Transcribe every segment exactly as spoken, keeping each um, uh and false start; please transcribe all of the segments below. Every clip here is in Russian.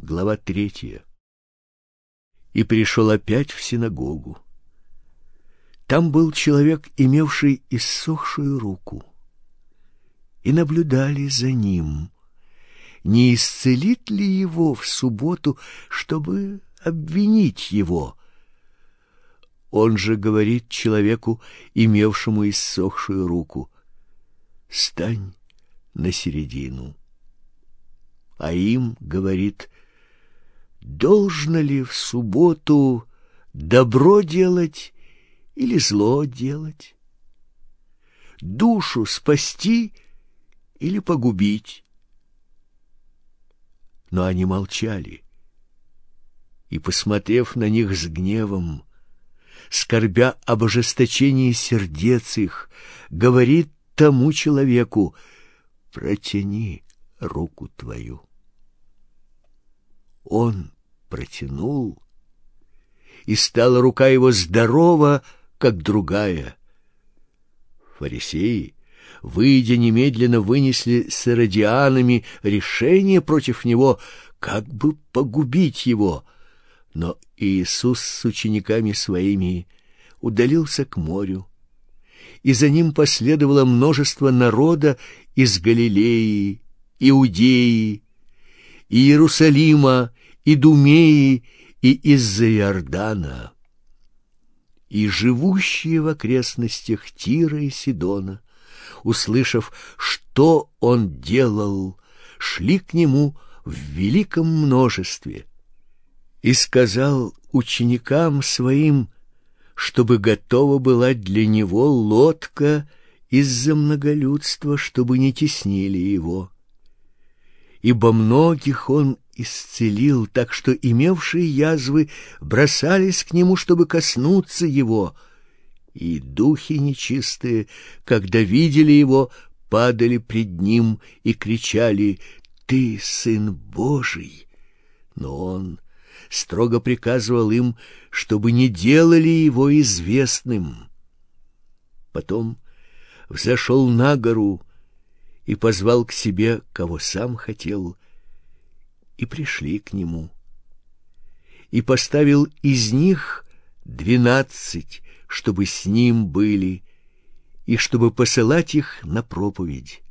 Глава третья. И пришел опять в синагогу. Там был человек, имевший иссохшую руку, и наблюдали за ним, не исцелит ли его в субботу, чтобы обвинить его. Он же говорит человеку, имевшему иссохшую руку: «Стань на середину». А им говорит: «Должно ли в субботу добро делать или зло делать? Душу спасти или погубить?» Но они молчали, и, посмотрев на них с гневом, скорбя об ожесточении сердец их, говорит тому человеку: «Протяни руку твою». Он протянул, и стала рука его здорова, как другая. Фарисеи, выйдя, немедленно вынесли с иродианами решение против него, как бы погубить его. Но Иисус с учениками своими удалился к морю, и за ним последовало множество народа из Галилеи, Иудеи, и Иерусалима, Идумеи и из-за Иордана. И живущие в окрестностях Тира и Сидона, услышав, что он делал, шли к нему в великом множестве. И сказал ученикам своим, чтобы готова была для него лодка из-за многолюдства, чтобы не теснили его. Ибо многих он исцелил, так что имевшие язвы бросались к нему, чтобы коснуться его, и духи нечистые, когда видели его, падали пред ним и кричали: «Ты Сын Божий!» Но он строго приказывал им, чтобы не делали его известным. Потом взошел на гору и позвал к себе, кого сам хотел, и пришли к нему. И поставил из них двенадцать, чтобы с ним были, и чтобы посылать их на проповедь,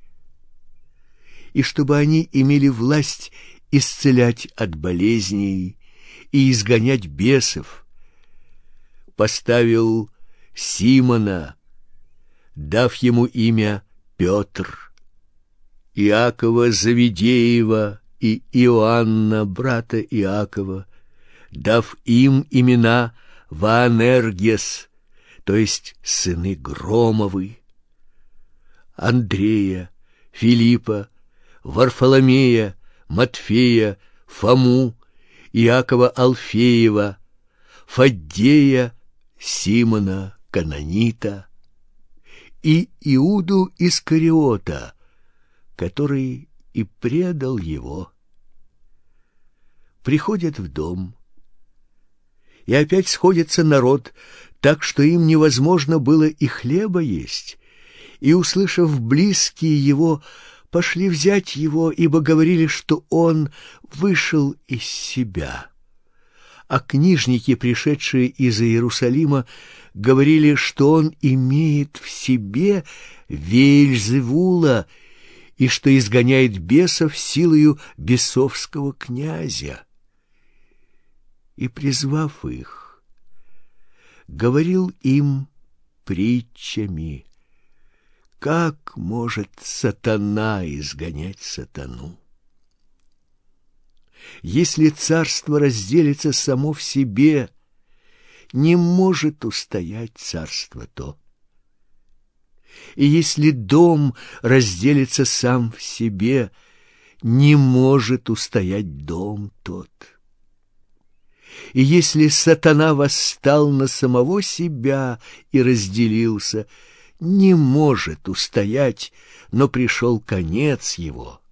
и чтобы они имели власть исцелять от болезней и изгонять бесов. Поставил Симона, дав ему имя Петр, Иакова Завидеева и Иоанна, брата Иакова, дав им имена Ваанергес, то есть сыны Громовы, Андрея, Филиппа, Варфоломея, Матфея, Фому, Иакова Алфеева, Фаддея, Симона Кананита и Иуду Искариота, который и предал его. Приходят в дом, и опять сходится народ, так что им невозможно было и хлеба есть, и, услышав близкие его, пошли взять его, ибо говорили, что он вышел из себя. А книжники, пришедшие из Иерусалима, говорили, что он имеет в себе Веельзевула и что изгоняет бесов силою бесовского князя. И, призвав их, говорил им притчами: как может сатана изгонять сатану? Если царство разделится само в себе, не может устоять царство то. И если дом разделится сам в себе, не может устоять дом тот. И если сатана восстал на самого себя и разделился, не может устоять, но пришел конец его.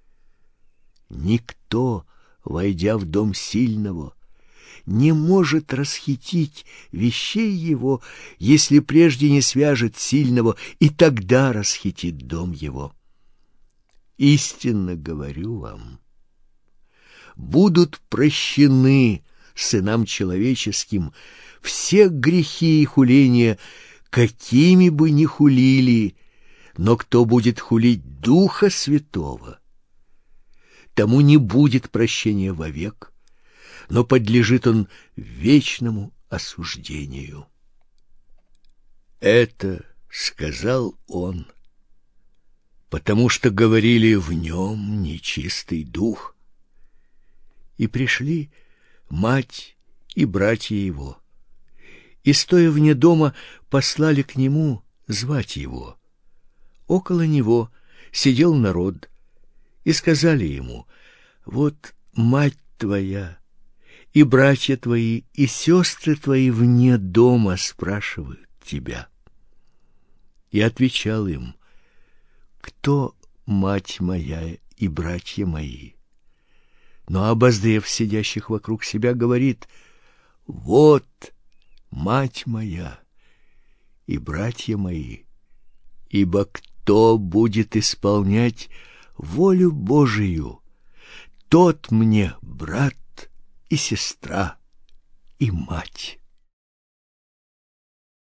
Никто, войдя в дом сильного, не может расхитить вещей его, если прежде не свяжет сильного, и тогда расхитит дом его. Истинно говорю вам, будут прощены сынам человеческим все грехи и хуления, какими бы ни хулили, но кто будет хулить Духа Святого, тому не будет прощения вовек, но подлежит он вечному осуждению. Это сказал он, потому что говорили в нем нечистый дух. И пришли мать и братья его, и, стоя вне дома, послали к нему звать его. Около него сидел народ, и сказали ему: вот мать твоя, и братья твои, и сестры твои вне дома спрашивают тебя. И отвечал им: кто мать моя и братья мои? Но, обозрев сидящих вокруг себя, говорит: вот мать моя и братья мои, ибо кто будет исполнять волю Божию, тот мне брат и сестра и мать.